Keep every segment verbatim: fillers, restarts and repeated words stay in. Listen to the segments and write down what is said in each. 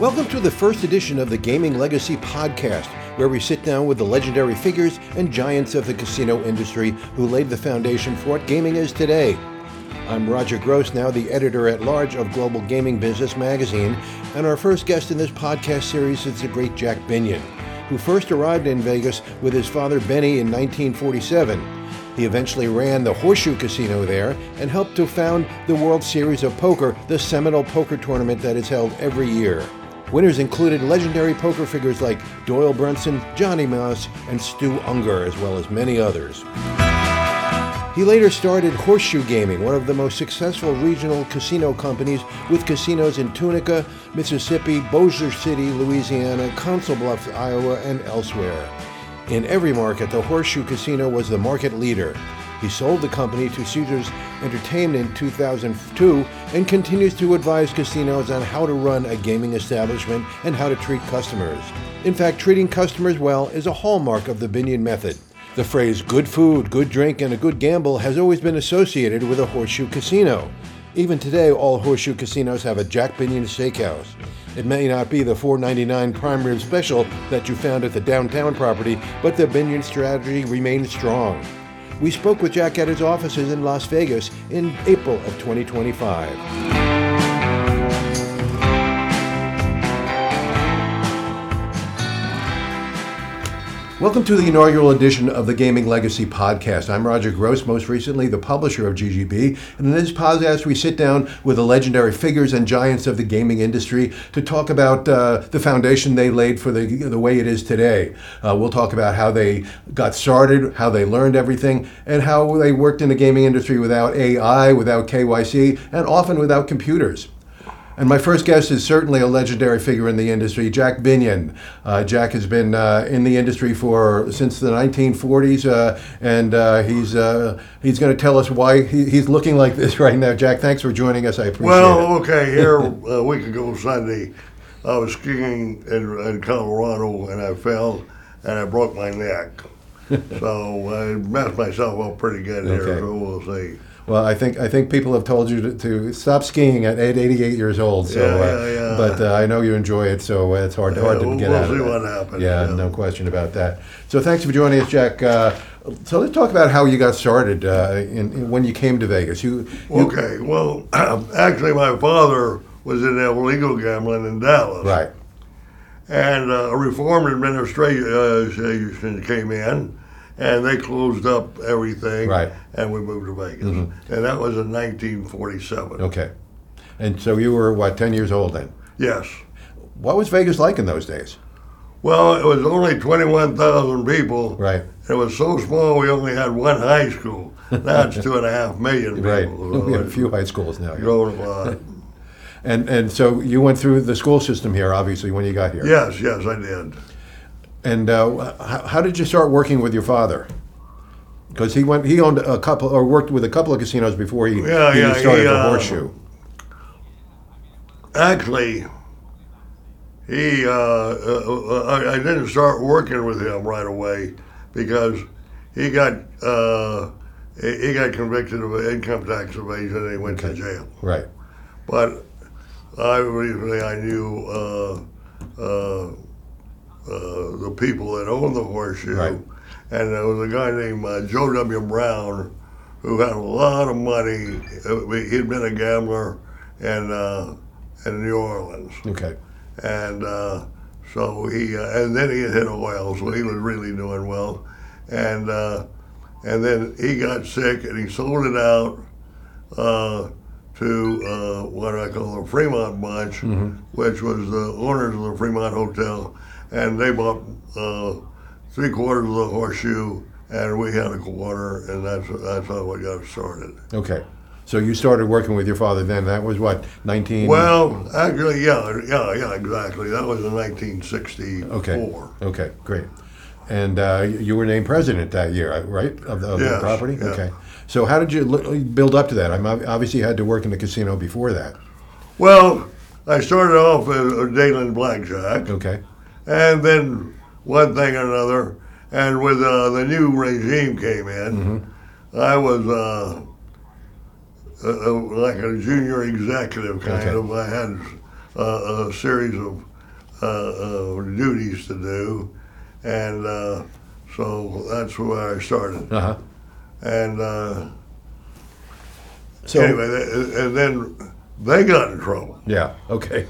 Welcome to the first edition of the Gaming Legacy Podcast, where we sit down with the legendary figures and giants of the casino industry who laid the foundation for what gaming is today. I'm Roger Gross, now the editor-at-large of Global Gaming Business Magazine, and our first guest in this podcast series is the great Jack Binion, who first arrived in Vegas with his father Benny in nineteen forty-seven. He eventually ran the Horseshoe Casino there and helped to found the World Series of Poker, the seminal poker tournament that is held every year. Winners included legendary poker figures like Doyle Brunson, Johnny Mouse, and Stu Ungar, as well as many others. He later started Horseshoe Gaming, one of the most successful regional casino companies with casinos in Tunica, Mississippi, Bossier City, Louisiana, Council Bluffs, Iowa, and elsewhere. In every market, the Horseshoe Casino was the market leader. He sold the company to Caesars Entertainment in two thousand two and continues to advise casinos on how to run a gaming establishment and how to treat customers. In fact, treating customers well is a hallmark of the Binion method. The phrase good food, good drink, and a good gamble has always been associated with a Horseshoe Casino. Even today, all Horseshoe casinos have a Jack Binion Steakhouse. It may not be the four ninety-nine prime rib special that you found at the downtown property, but the Binion strategy remains strong. We spoke with Jack at his offices in Las Vegas in April of twenty twenty-five. Welcome to the inaugural edition of the Gaming Legacy Podcast. I'm Roger Gross, most recently the publisher of G G B, and in this podcast we sit down with the legendary figures and giants of the gaming industry to talk about uh, the foundation they laid for the, the way it is today. Uh, we'll talk about how they got started, how they learned everything, and how they worked in the gaming industry without A I, without K Y C, and often without computers. And my first guest is certainly a legendary figure in the industry, Jack Binion. Uh, Jack has been uh, in the industry for since the nineteen forties, uh, and uh, he's uh, he's going to tell us why he, he's looking like this right now. Jack, thanks for joining us. I appreciate well, it. Well, okay, here a week ago Sunday, I was skiing in, in Colorado, and I fell, and I broke my neck. So I messed myself up pretty good here, okay. So we'll see. Well, I think I think people have told you to, to stop skiing at eighty-eight years old. So, yeah, yeah, yeah. Uh, but uh, I know you enjoy it, so it's hard, hard to we'll, get we'll out of it. We'll see what happens. Yeah, yeah, no question about that. So thanks for joining us, Jack. Uh, so let's talk about how you got started uh, in, in, when you came to Vegas. You, you okay. Well, actually, my father was in illegal gambling in Dallas. Right. And uh, a reform administration came in, and they closed up everything, right. And we moved to Vegas. Mm-hmm. And that was in nineteen forty-seven. Okay. And so you were, what, ten years old then? Yes. What was Vegas like in those days? Well, it was only twenty-one thousand people. Right. It was so small we only had one high school. Now it's two and a half million people. Right. So we have a few high schools now. Grown a lot. and, and so you went through the school system here, obviously, when you got here. Yes, yes, I did. And uh, how, how did you start working with your father? Because he went, he owned a couple, or worked with a couple of casinos before he, yeah, he yeah, started he, the uh, Horseshoe. Actually, he, uh, uh, I, I didn't start working with him right away because he got uh, he got convicted of income tax evasion and he went okay. to jail. Right. But obviously, I knew uh, uh, uh, the people that owned the Horseshoe, right. And there was a guy named uh, Joe W. Brown who had a lot of money. He'd been a gambler in uh, in New Orleans. Okay. And uh, so he, uh, and then he had hit oil, so he was really doing well. And uh, and then he got sick, and he sold it out uh, to uh, what I call the Fremont Bunch, mm-hmm. which was the owners of the Fremont Hotel, and they bought uh, three quarters of the Horseshoe, and we had a quarter, and that's that's how we got started. Okay. So you started working with your father then. That was what, nineteen? Well, actually, yeah, yeah, yeah, exactly. That was in nineteen sixty-four. Okay. Okay, great. And uh, you were named president that year, right, of the, of yes, the property? Yeah. Okay. So how did you l- build up to that? I mean, obviously you had to work in the casino before that. Well, I started off as a Dayland Blackjack. Okay. And then one thing or another, and with uh, the new regime came in, mm-hmm. I was uh, a, a, like a junior executive kind okay. of. I had uh, a series of uh, uh, duties to do, and uh, so that's where I started. Uh-huh. And uh, So, anyway, th- and then they got in trouble, yeah, okay.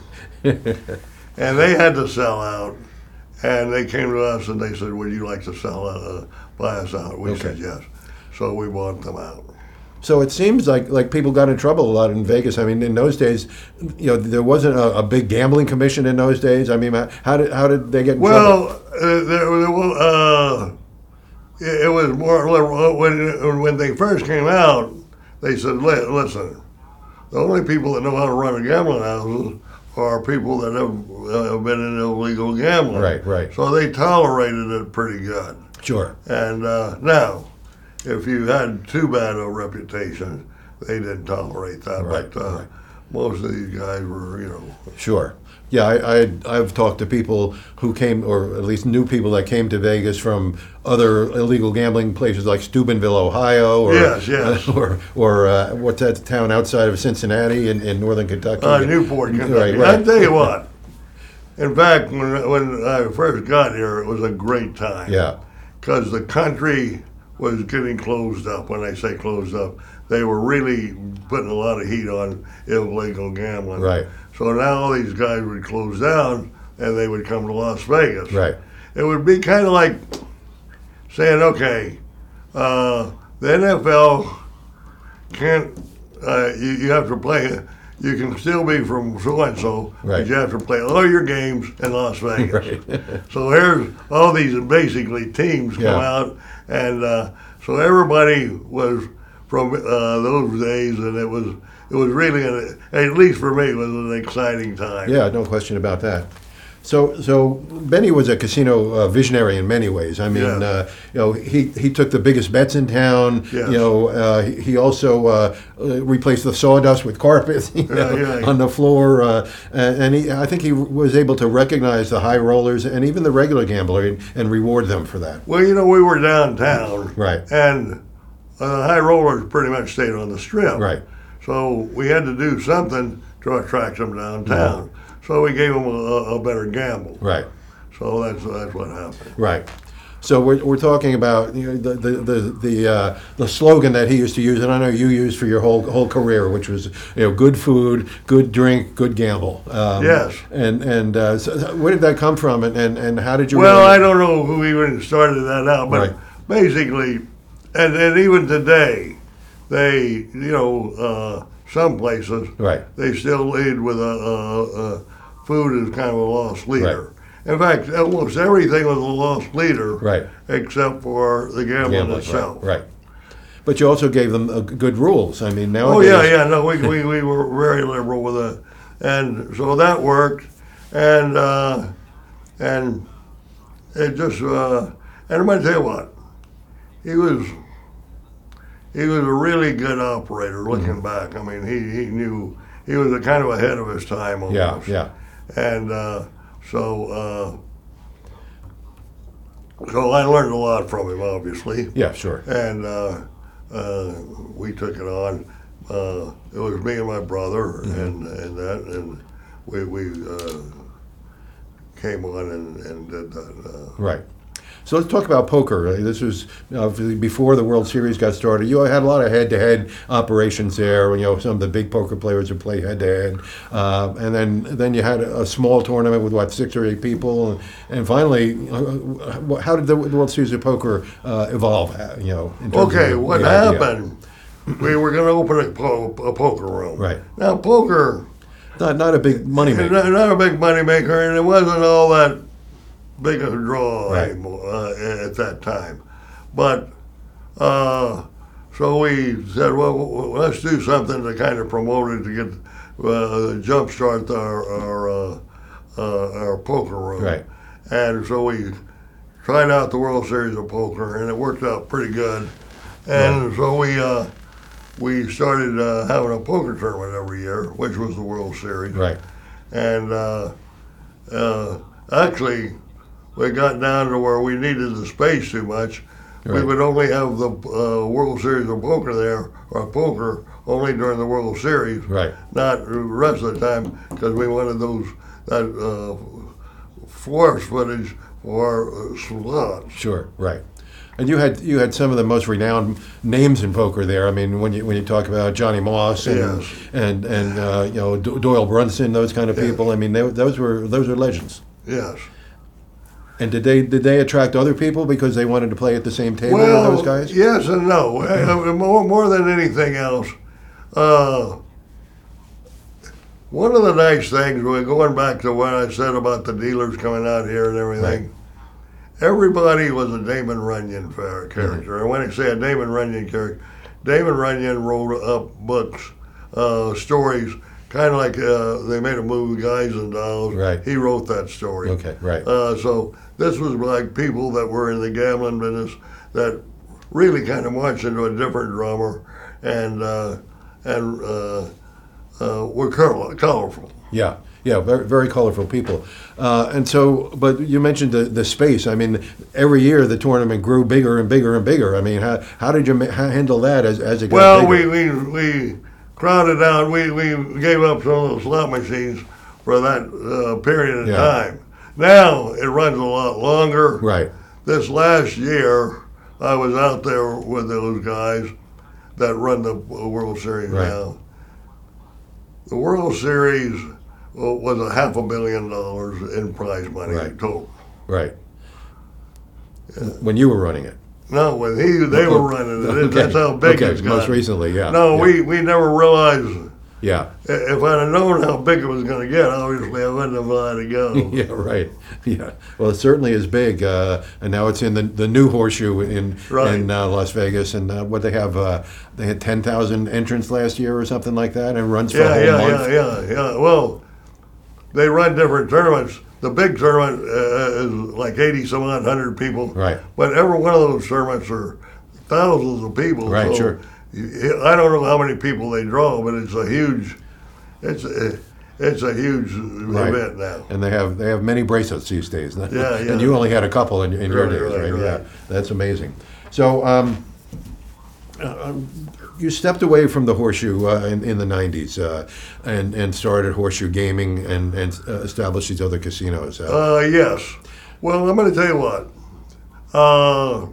and they had to sell out. And they came to us and they said, "Would you like to sell out, uh, buy us out?" We Okay. said yes. So we bought them out. So it seems like like people got in trouble a lot in Vegas. I mean, in those days, you know, there wasn't a, a big gambling commission in those days. I mean, how did how did they get in trouble? Well, uh, there, was, uh, it, it was more liberal. When when they first came out, they said, "Li- "Listen, the only people that know how to run a gambling house are people that have, uh, have been in illegal gambling." Right, right. So they tolerated it pretty good. Sure. And uh, now, if you had too bad a reputation, they didn't tolerate that. Right, but uh, right. most of these guys were, you know. Sure. Yeah, I, I I've talked to people who came, or at least knew people that came to Vegas from other illegal gambling places like Steubenville, Ohio, or Yes, yes. or or uh, what's that town outside of Cincinnati in, in northern Kentucky? Uh, Newport, Kentucky. Right, right. I tell you what. In fact, when when I first got here, it was a great time. Yeah. Because the country was getting closed up. When I say closed up, they were really putting a lot of heat on illegal gambling. Right. So now all these guys would close down, and they would come to Las Vegas. Right. It would be kind of like saying, okay, uh, the N F L can't, uh, you, you have to play, you can still be from so-and-so, Right. but you have to play all your games in Las Vegas. Right. So here's all these basically teams come Yeah. out, and uh, so everybody was from uh, those days, and it was it was really, an, at least for me, it was an exciting time. Yeah, no question about that. So, so Benny was a casino uh, visionary in many ways. I mean, Yeah. uh, you know, he, he took the biggest bets in town. Yes. You know, uh, he he also uh, uh, replaced the sawdust with carpet you know, Yeah, yeah. on the floor, uh, and, and he, I think he was able to recognize the high rollers and even the regular gambler and, and reward them for that. Well, you know, we were downtown, Right. and uh, high rollers pretty much stayed on the strip. Right. So we had to do something to attract them downtown. So we gave them a, a better gamble. Right. So that's that's what happened. Right. So we're, we're talking about you know, the the the the, uh, the slogan that he used to use, and I know you used for your whole whole career, which was you know good food, good drink, good gamble. Um, Yes. And and uh, so so where did that come from, and, and, and how did you? Well, I really- don't know who even started that out, but Right. basically, and, and even today, they, you know, uh, some places, Right. they still lead with a, a, a food is kind of a lost leader. In fact, almost everything was a lost leader, Right. except for the gambling, Gambling, itself. right, right. But you also gave them uh, good rules. I mean, Oh nowadays. yeah, yeah. No, we, we, we were very liberal with it, and so that worked, and uh, and it just uh, and I'm gonna tell you what, he was he was a really good operator. Looking Mm-hmm. back, I mean, he, he knew he was a kind of ahead of his time almost. Yeah, yeah. And uh, so uh, so I learned a lot from him, obviously. Yeah, sure. And uh, uh, we took it on. Uh, it was me and my brother, and, and that, and we we uh, came on and, and did that. Uh, Right. So let's talk about poker. Uh, This was obviously before the World Series got started. You had a lot of head-to-head operations there. You know, some of the big poker players would play head-to-head, uh, and then then you had a, a small tournament with what six or eight people, and, and finally, uh, how did the World Series of Poker uh, evolve? uh, You know, in terms okay, of what the idea? happened? We were going to open a, po- a poker room. Right. Now, poker Not not a big money is maker. not, not a big money maker, and it wasn't all that big a draw Right. anymore uh, at that time. But uh, so we said, well, w- w- let's do something to kind of promote it to get uh, jumpstart our our, uh, uh, our poker room. Right. And so we tried out the World Series of Poker, and it worked out pretty good. And Right. so we uh, we started uh, having a poker tournament every year, which was the World Series. Right. And uh, uh, actually, we got down to where we needed the space too much. We Right. would only have the uh, World Series of Poker there, or poker, only during the World Series, Right. not the rest of the time, because we wanted those that uh, force footage for uh, slots. Sure, right. And you had you had some of the most renowned names in poker there. I mean, when you when you talk about Johnny Moss and Yes. and and uh, you know Do- Doyle Brunson, those kind of Yes. people. I mean, they, those were those are legends. Yes. And did they did they attract other people because they wanted to play at the same table Well, with those guys? yes and no. Uh, more, more than anything else, uh, one of the nice things, we're going back to what I said about the dealers coming out here and everything, everybody was a Damon Runyon fa- character. And when I say a Damon Runyon character, Damon Runyon wrote up books, uh, stories, kind of like uh, they made a movie, Guys and Dolls. Right. He wrote that story. Okay, right. Uh, so this was like people that were in the gambling business that really kind of marched into a different drummer and uh, and uh, uh, were color- colorful. Yeah, yeah, very, very colorful people. Uh, and so, but you mentioned the, the space. I mean, every year the tournament grew bigger and bigger and bigger. I mean, how, how did you ma- how handle that as, as it got Well, bigger? we, we we crowded out. We, we gave up some of those slot machines for that uh, period of Yeah. time. Now it runs a lot longer. Right, This last year, I was out there with those guys that run the World Series Right. now. The World Series well, was a half a billion dollars in prize money Right. total. right. When you were running it. No, when he they were running it, Okay. that's how big Okay, it's got. most recently, yeah. No, yeah. we, we never realized. Yeah, If I'd have known how big it was going to get, obviously I wouldn't have let it go. yeah, right. Yeah. Well, it certainly is big, uh, and now it's in the the new horseshoe in Right. in uh, Las Vegas, and uh, what they have, uh, they had ten thousand entrants last year or something like that, and runs for Yeah, a whole yeah, month. yeah, yeah, yeah. Well, they run different tournaments. The big tournament uh, is like eighty some odd hundred people. Right. But every one of those tournaments are thousands of people. Right, so sure. you- I don't know how many people they draw, but it's a huge, it's a, it's a huge Right. event now. And they have they have many bracelets these days. Yeah, yeah. And you only had a couple in, in your Right, days, right? right, right. Yeah, that's amazing. So um, uh, you stepped away from the horseshoe uh, in, in the nineties uh, and and started Horseshoe Gaming and and uh, established these other casinos. Uh, Uh, yes. Well, I'm going to tell you what. Uh,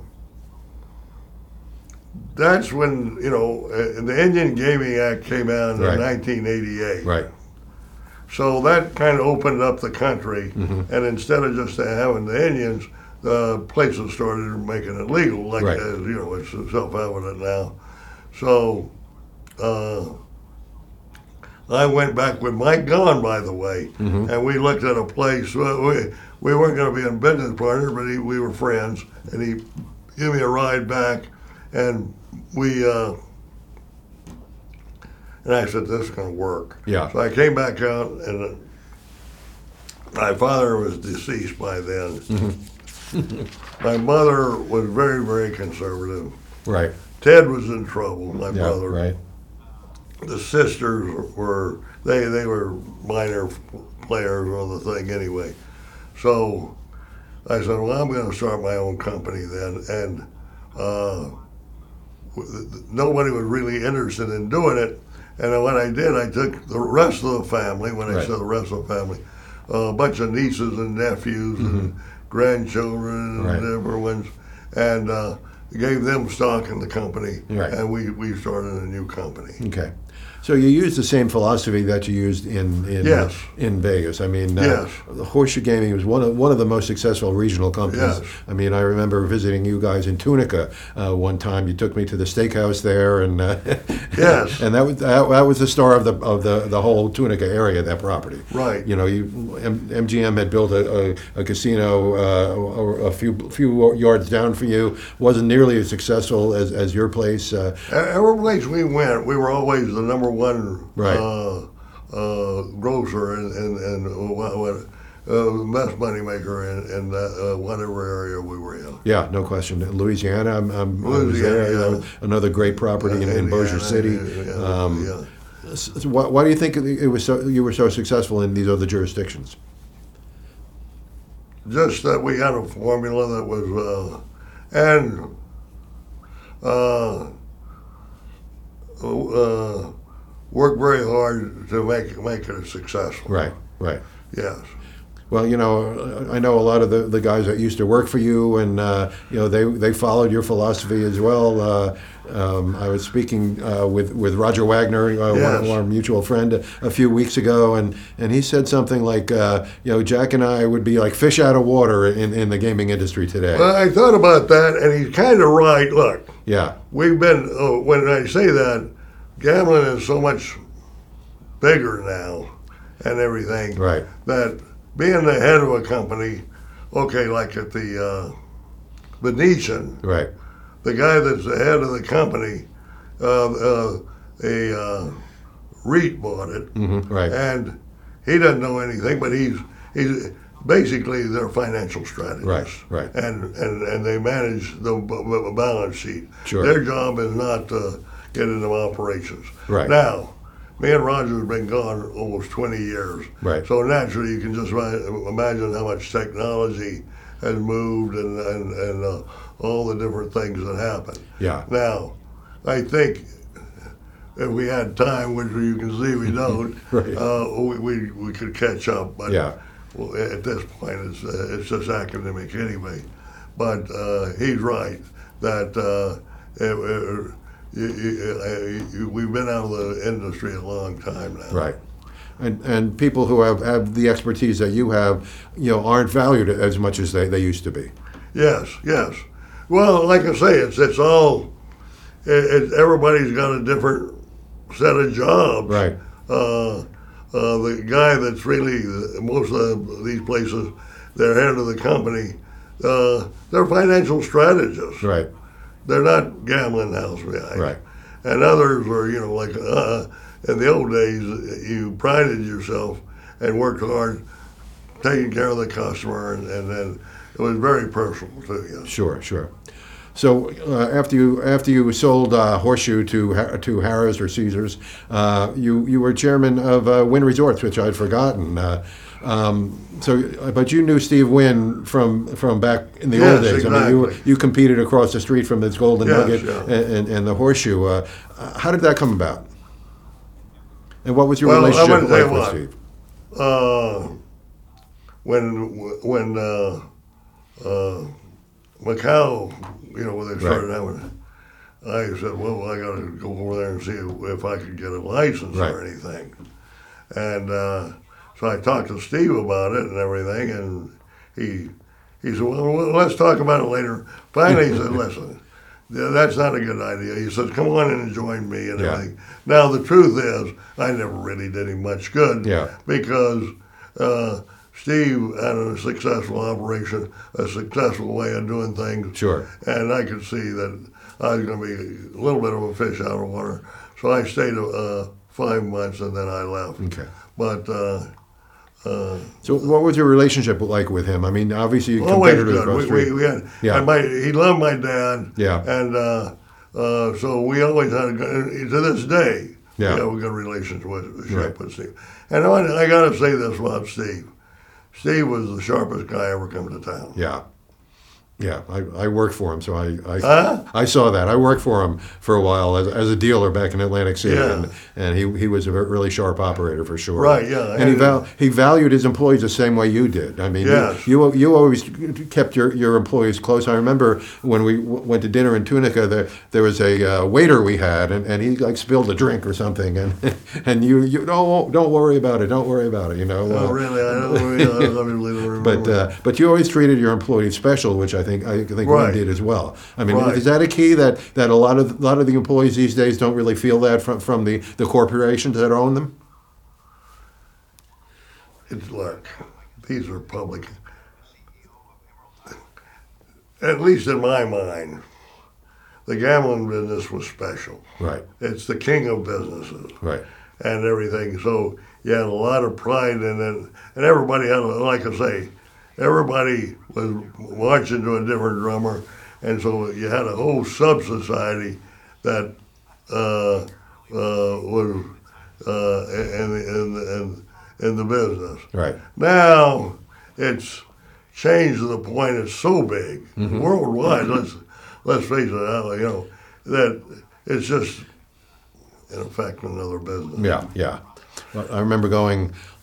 that's when, you know, uh, the Indian Gaming Act came out in Right. nineteen eighty-eight. right. So that kind of opened up the country, Mm-hmm. and instead of just having the Indians, the places started making it legal, like Right. as you know, it's self-evident now. So uh, I went back with Mike Gahn, by the way, Mm-hmm. and we looked at a place. Well, we we weren't going to be in business partners, but he, we were friends, and he gave me a ride back, and we. Uh, And I said, this is going to work. Yeah. So I came back out, and uh, my father was deceased by then. Mm-hmm. My mother was very, very conservative. Right. Ted was in trouble, my Yeah. brother. Right. The sisters were, they, they were minor players on the thing anyway. So I said, well, I'm going to start my own company then. And uh, nobody was really interested in doing it. And when I did, I took the rest of the family, when I Right. said the rest of the family, uh, a bunch of nieces and nephews and grandchildren and Right. different ones, and uh, gave them stock in the company, Right. and we, we started a new company. Okay. So you used the same philosophy that you used in in, Yes. in Vegas. I mean, uh, Yes. the Horseshoe Gaming was one of one of the most successful regional companies. Yes. I mean, I remember visiting you guys in Tunica uh, one time. You took me to the steakhouse there, and uh, Yes. and that was that, that was the star of the of the, the whole Tunica area, that property. Right. You know, you M- MGM had built a, a, a casino uh, a, a few few yards down from you. Wasn't nearly as successful as, as your place. Uh, Every place we went, we were always the number one Right. uh, uh, grocer and, and, and what, what, uh, best money maker in, in that, uh, whatever area we were in. Yeah, no question. Louisiana, I'm, I'm, I was Louisiana, there. yeah. That was another great property in, in Bossier Indiana, City. yeah, Um, yeah. so why, why do you think it was so, you were so successful in these other jurisdictions? Just that we had a formula that was, uh, and uh, uh, worked very hard to make make it successful. Right, right. Yes. Well, you know, I know a lot of the, the guys that used to work for you, and uh, you know, they they followed your philosophy as well. Uh, um, I was speaking uh, with with Roger Wagner, uh, Yes. one, our mutual friend, a, a few weeks ago, and, and he said something like, uh, you know, Jack and I would be like fish out of water in, in the gaming industry today. Well, I thought about that, and he's kind of right. Look, Yeah, we've been, uh, when I say that, gambling is so much bigger now and everything, right, that being the head of a company, okay, like at the uh, Venetian, right, the guy that's the head of the company, uh, uh, a uh, REIT bought it, hmm right, and he doesn't know anything, but he's he's basically their financial strategist, right, right. and and and they manage the b- b- balance sheet. Sure. Their job is not to get into operations. Right. Now, me and Roger have been gone almost twenty years. Right. So naturally, you can just ri- imagine how much technology has moved and and, and uh, all the different things that happen. Yeah. Now, I think if we had time, which you can see we don't, Right. uh, we, we we could catch up. But Yeah. well, at this point, it's uh, it's just academic anyway. But uh, he's right that uh, it, it, you, you, you, we've been out of the industry a long time now. Right. And, and people who have, have the expertise that you have, you know, aren't valued as much as they, they used to be. Yes, yes. Well, like I say, it's it's all. It, it, everybody's got a different set of jobs. Right. Uh, uh, the guy that's really most of these places, they're head of the company. Uh, they're financial strategists. Right. They're not gambling house guys. Right. And others are, you know, like uh, in the old days, you prided yourself and worked hard, taking care of the customer, and, and then it was very personal to you. Sure, sure. So uh, after you after you sold uh, Horseshoe to Ha- to Harrah's or Caesars, uh, you you were chairman of uh, Wynn Resorts, which I'd forgotten. Uh, um, so, but you knew Steve Wynn from from back in the old Yes, days. I mean, you exactly. you competed across the street from this Golden Yes, Nugget yeah. and, and, and the Horseshoe. Uh, uh, how did that come about? And what was your Well, I'm relationship gonna tell like you with what. Steve? Uh, when when uh, uh, Macau, you know, when they started Right. having, I said, well, I got to go over there and see if I could get a license Right. or anything. And uh, so I talked to Steve about it and everything, and he he said, well, well let's talk about it later. Finally, he said, listen, yeah, that's not a good idea. He said, come on in and join me and Yeah. everything. Now, the truth is, I never really did him much good Yeah. because uh, Steve had a successful operation, a successful way of doing things. Sure. And I could see that I was going to be a little bit of a fish out of water. So I stayed uh, five months and then I left. Okay. But uh, uh, So, what was your relationship like with him? I mean, obviously, you always competitors good. across We, the street. we, we had, Yeah. and my, he loved my dad. Yeah. And uh, uh, so we always had a good, to this day, Yeah. we have a good relationship with, Right. with Steve. And I, I got to say this about Steve. Steve was the sharpest guy ever come to town. Yeah, yeah. I, I worked for him, so I I, Huh? I saw that. I worked for him for a while as, as a dealer back in Atlantic City, Yeah. and, and he he was a ver- really sharp operator for sure. Right, yeah. And he val- he valued his employees the same way you did. I mean, Yes. you, you you always kept your, your employees close. I remember when we w- went to dinner in Tunica, there there was a uh, waiter we had, and, and he like spilled a drink or something, and and you you don't don't worry about it, don't worry about it, you know. Oh, uh, really? I don't really, I don't really remember. But uh, but you always treated your employees special, which I think I think Right. Wynn did as well. I mean, Right. is that a key that, that a lot of a lot of the employees these days don't really feel that from from the, the corporations that own them? It's look, these are public. At least in my mind, the gambling business was special. Right, It's the king of businesses right, and everything. So you had a lot of pride in it, and everybody had, a- like I say, everybody was marching to a different drummer, and so you had a whole sub society that uh, uh, was uh, in, the, in, the, in, in the business. right. Now it's changed to the point it's so big worldwide. Let's let's face it, uh, you know that it's just in effect another business. Yeah, yeah. Well, I remember going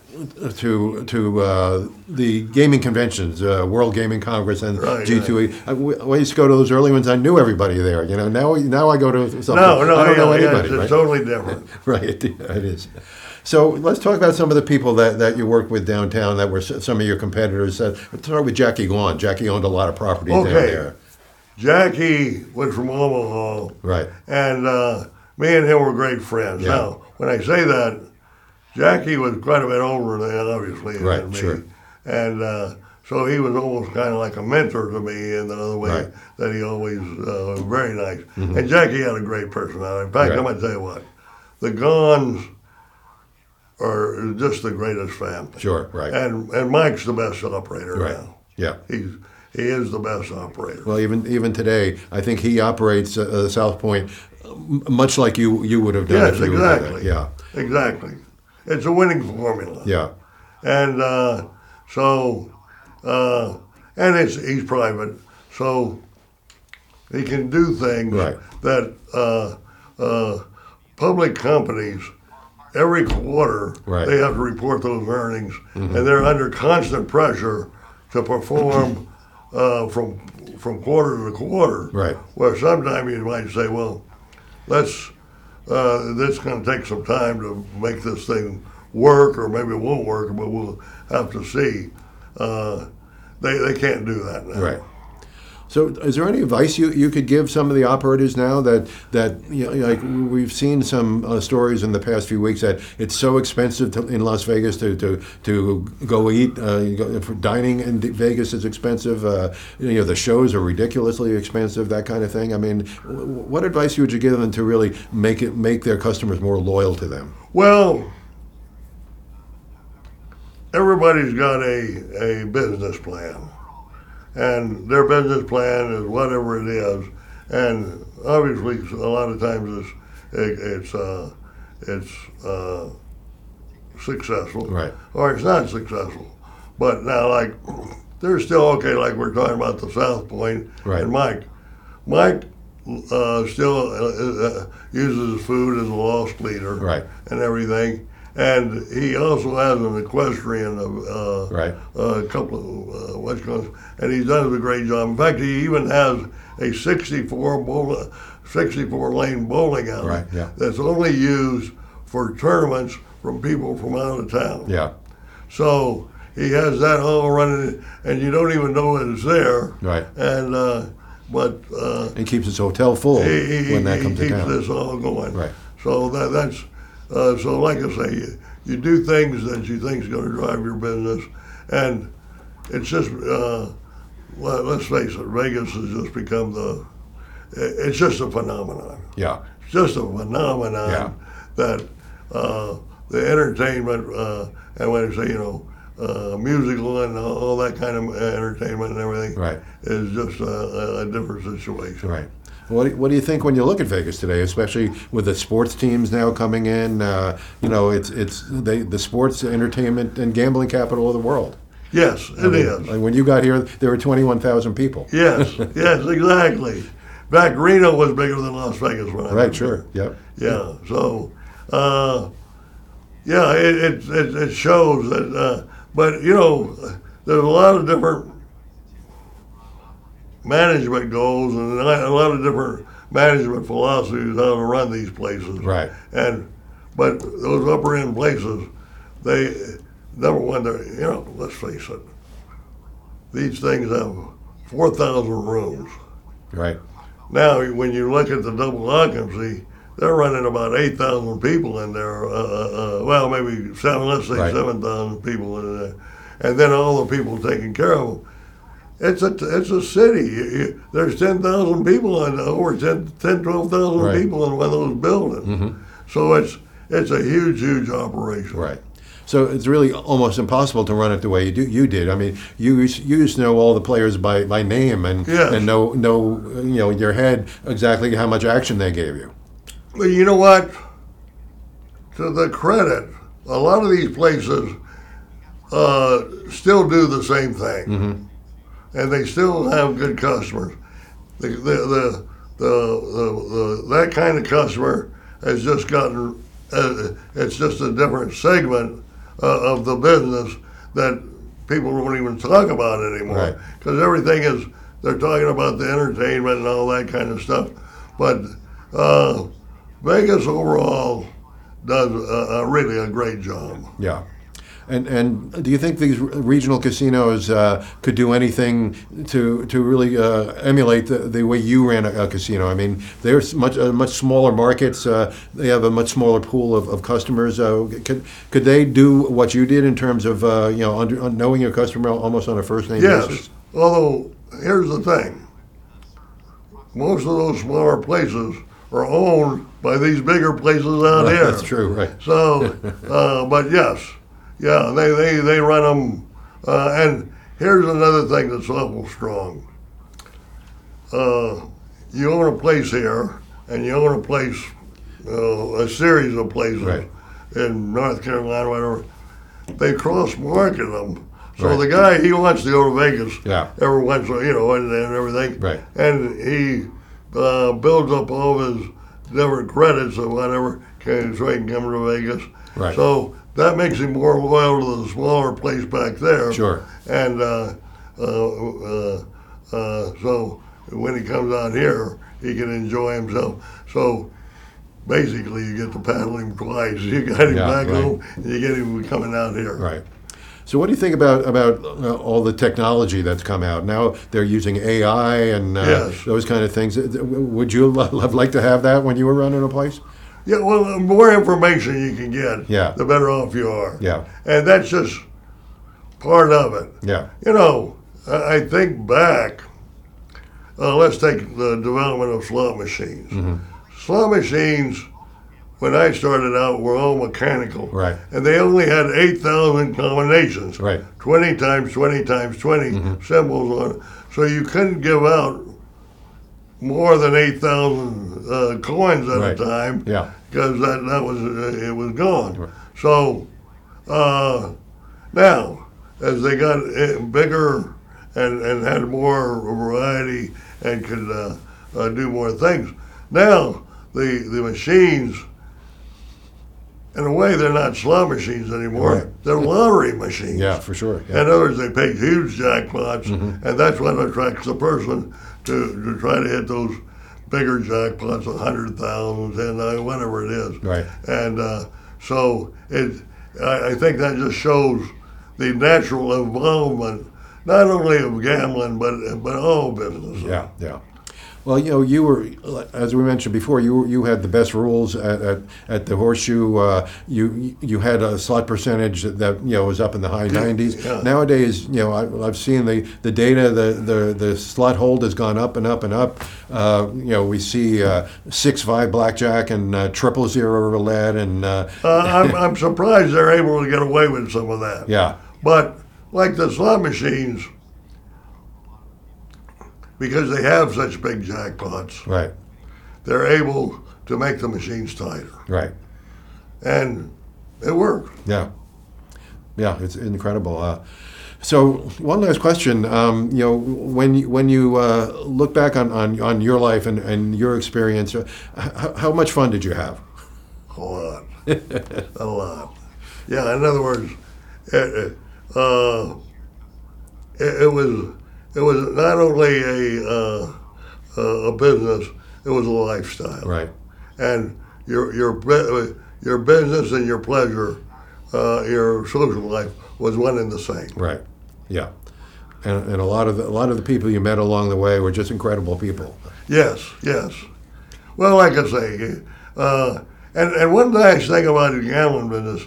to to uh, the gaming conventions, uh, World Gaming Congress and Right, G two E. I, I used to go to those early ones. I knew everybody there. You know, now now I go to something. No, no, I don't yeah, know yeah, anybody. it's, right? it's totally different. Right, it, it is. So let's talk about some of the people that, that you worked with downtown that were s- some of your competitors. Uh, let's start with Jackie Gwan. Jackie owned a lot of property down Okay. there. Jackie was from Omaha, Right. and uh, me and him were great friends. Yeah. Now, when I say that, Jackie was quite a bit older than obviously Right, than me, sure. and uh, so he was almost kind of like a mentor to me in the other way Right. that he always uh, was very nice. And Jackie had a great personality. In fact, Right. I'm gonna tell you what, the Gons are just the greatest family. Sure, right. And and Mike's the best operator Right. now. Yeah. He's he is the best operator. Well, even even today, I think he operates uh, uh, South Point uh, m- much like you you would have done Yes, if you were there. exactly. Yeah, Exactly. It's a winning formula. yeah, And uh, so, uh, and it's he's private, so he can do things Right. that uh, uh, public companies every quarter Right. they have to report those earnings, and they're under constant pressure to perform uh, from from quarter to quarter. Right. Where sometimes you might say, well, let's uh, this is going to take some time to make this thing work, or maybe it won't work, but we'll have to see. Uh, they they can't do that now. right. So, is there any advice you, you could give some of the operators now that that you know, like we've seen some uh, stories in the past few weeks that it's so expensive to, in Las Vegas to to, to go eat. Uh, you go, for dining in Vegas is expensive. Uh, you know the shows are ridiculously expensive. That kind of thing. I mean, w- what advice would you give them to really make it make their customers more loyal to them? Well, everybody's got a, a business plan, and their business plan is whatever it is, and obviously a lot of times it's it, it's uh, it's uh, successful, Right. or it's not successful. But now, like, they're still okay. Like we're talking about the South Point Right. and Mike. Mike uh, still uh, uh, uses food as a lost leader, Right. and everything. And he also has an equestrian, uh, Right. a couple of uh, what's called, and he's done a great job. In fact, he even has a sixty-four bowl, sixty-four lane bowling alley Right, yeah. that's only used for tournaments from people from out of town. Yeah. So he has that all running, and you don't even know it's there. Right. And uh, but uh, And keeps his hotel full he, he, when that he comes to keeps town. this all going. Right. So that that's uh, so like I say, you, you do things that you think is going to drive your business, and it's just uh, let, let's face it, Vegas has just become the it's just a phenomenon. Yeah. It's just a phenomenon Yeah. that uh, the entertainment uh, and when I say you know. Uh, musical and all that kind of entertainment and everything Right. is just a, a different situation. Right. What do, what do you think when you look at Vegas today, especially with the sports teams now coming in? Uh, you know, it's it's they, the sports, entertainment, and gambling capital of the world. Yes, it I mean, is. Like when you got here, there were twenty-one thousand people. Yes, yes, exactly. In fact, Reno was bigger than Las Vegas when I Right. was Sure. Yep. there. Yeah. So, uh, yeah, it it, it it shows that. Uh, but you know, there's a lot of different management goals and a lot of different management philosophies how to run these places. Right. And but those upper end places, they number one, they're you know, let's face it, these things have four thousand rooms. Right. Now, when you look at the double occupancy, they're running about eight thousand people in there. Uh, uh, well, maybe seven, let's say Right. seven thousand people in there. And then all the people taking care of them. It's a, it's a city. You, you, there's ten thousand people in over ten, ten twelve thousand Right. people in one of those buildings. Mm-hmm. So it's it's a huge, huge operation. Right. So it's really almost impossible to run it the way you do. You did. I mean, you used, you used to know all the players by, by name and Yes. and know know you know in your head exactly how much action they gave you. But you know what? To the credit, a lot of these places uh, still do the same thing, Mm-hmm. and they still have good customers. The the the, the, the, the that kind of customer has just gotten. Uh, it's just a different segment uh, of the business that people don't even talk about anymore. Because right. everything is, they're talking about the entertainment and all that kind of stuff. But uh, Vegas overall does a, a really a great job. Yeah. And and do you think these regional casinos uh, could do anything to to really uh, emulate the, the way you ran a, a casino? I mean, they're much uh, much smaller markets. Uh, they have a much smaller pool of, of customers. Uh, could could they do what you did in terms of uh, you know under, knowing your customer almost on a first name yes. basis? Yes. Although here's the thing, most of those smaller places are owned by these bigger places out right, here. That's true, right? So, uh, but yes. Yeah, they, they, they run them. Uh, and here's another thing that's awful strong. Uh, you own a place here, and you own a place, uh, a series of places right. in North Carolina, whatever. They cross-market them. So right. the guy, he wants to go to Vegas yeah. every once, you know, and, and everything. Right. And he uh, builds up all of his different credits or whatever, so he can come to Vegas. Right. So that makes him more loyal to the smaller place back there. Sure. And uh, uh, uh, uh, so when he comes out here, he can enjoy himself. So basically, you get to paddle him twice. You got him yeah, back right. home, and you get him coming out here. Right. So what do you think about about uh, all the technology that's come out? Now they're using A I and uh, yes. those kind of things. Would you have liked to have that when you were running a place? Yeah, well, the more information you can get, yeah. the better off you are. Yeah. And that's just part of it. Yeah. You know, I think back, uh, let's take the development of slot machines. Mm-hmm. Slot machines, when I started out, were all mechanical. Right. And they only had eight thousand combinations. Right. twenty times twenty times twenty mm-hmm. symbols on it. So you couldn't give out more than eight thousand uh, coins at right. a time. Yeah. Because that, that was, uh, it was gone. Right. So uh, now, as they got bigger and, and had more variety and could uh, uh, do more things, now the, the machines, in a way, they're not slot machines anymore. Right. They're lottery machines. Yeah, for sure. Yeah. In other words, they pay huge jackpots, mm-hmm. and that's what attracts the person to, to try to hit those bigger jackpots, a hundred thousand, and uh, whatever it is. Right. And uh, so it, I, I think that just shows the natural involvement, not only of gambling, but but all business. Yeah, yeah. Well, you know, you were, as we mentioned before, you you had the best rules at at, at the Horseshoe. Uh, you you had a slot percentage that you know was up in the high nineties. Yeah. Nowadays, you know, I, I've seen the, the data. The, the the slot hold has gone up and up and up. Uh, you know, we see uh, six five blackjack and uh, triple zero roulette, and uh, uh, I'm I'm surprised they're able to get away with some of that. Yeah. But like the slot machines, because they have such big jackpots, right, they're able to make the machines tighter. Right. And it worked. Yeah. Yeah, it's incredible. Uh, so one last question. Um, you know, when you, when you uh, look back on, on, on your life and, and your experience, uh, how, how much fun did you have? A lot. A lot. Yeah, in other words, it, uh, it, it was it was not only a uh, a business, it was a lifestyle. Right. And your your your business and your pleasure, uh, your social life was one and the same. Right. Yeah. And, and a lot of the, a lot of the people you met along the way were just incredible people. Yes. Yes. Well, like I say, uh, and and one nice thing about the gambling business,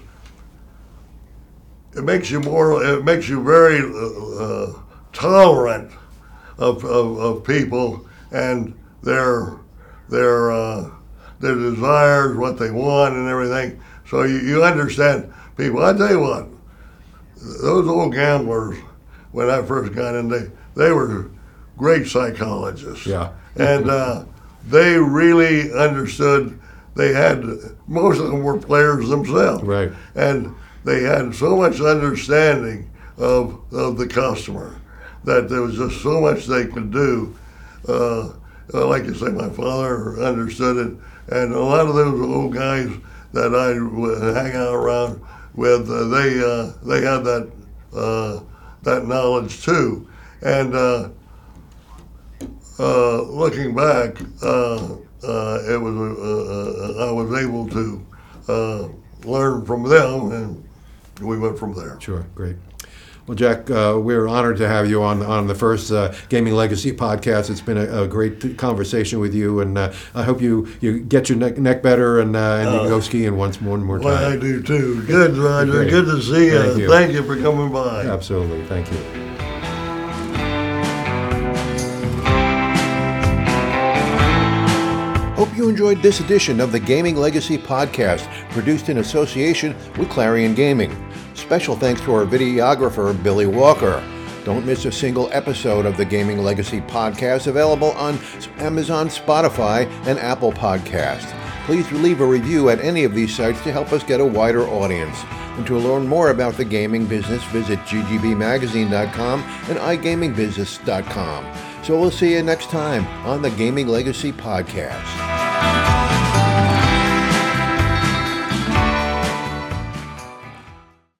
it makes you more. It makes you very uh, tolerant of, of of people and their their uh, their desires, what they want, and everything. So you, you understand people. I tell you what, those old gamblers, when I first got in, they they were great psychologists. Yeah. and uh, they really understood. They had, most of them were players themselves. Right. And they had so much understanding of of the customer that there was just so much they could do. Uh, like you say, my father understood it, and a lot of those old guys that I would hang out around, with uh, they uh, they had that uh, that knowledge too, and uh, uh, looking back, uh, uh, it was uh, uh, I was able to uh, learn from them, and we went from there. Sure, great. Well, Jack, uh, we're honored to have you on on the first uh, Gaming Legacy podcast. It's been a, a great conversation with you, and uh, I hope you, you get your neck, neck better and, uh, and you can go skiing once more, one more time. Well, I do too. Good, Roger. Great. Good to see you. Thank you. Thank you for coming by. Absolutely. Thank you. Hope you enjoyed this edition of the Gaming Legacy podcast, produced in association with Clarion Gaming. Special thanks to our videographer, Billy Walker. Don't miss a single episode of the Gaming Legacy podcast, available on Amazon, Spotify, and Apple Podcasts. Please leave a review at any of these sites to help us get a wider audience. And to learn more about the gaming business, visit g g b magazine dot com and i gaming business dot com. So we'll see you next time on the Gaming Legacy podcast.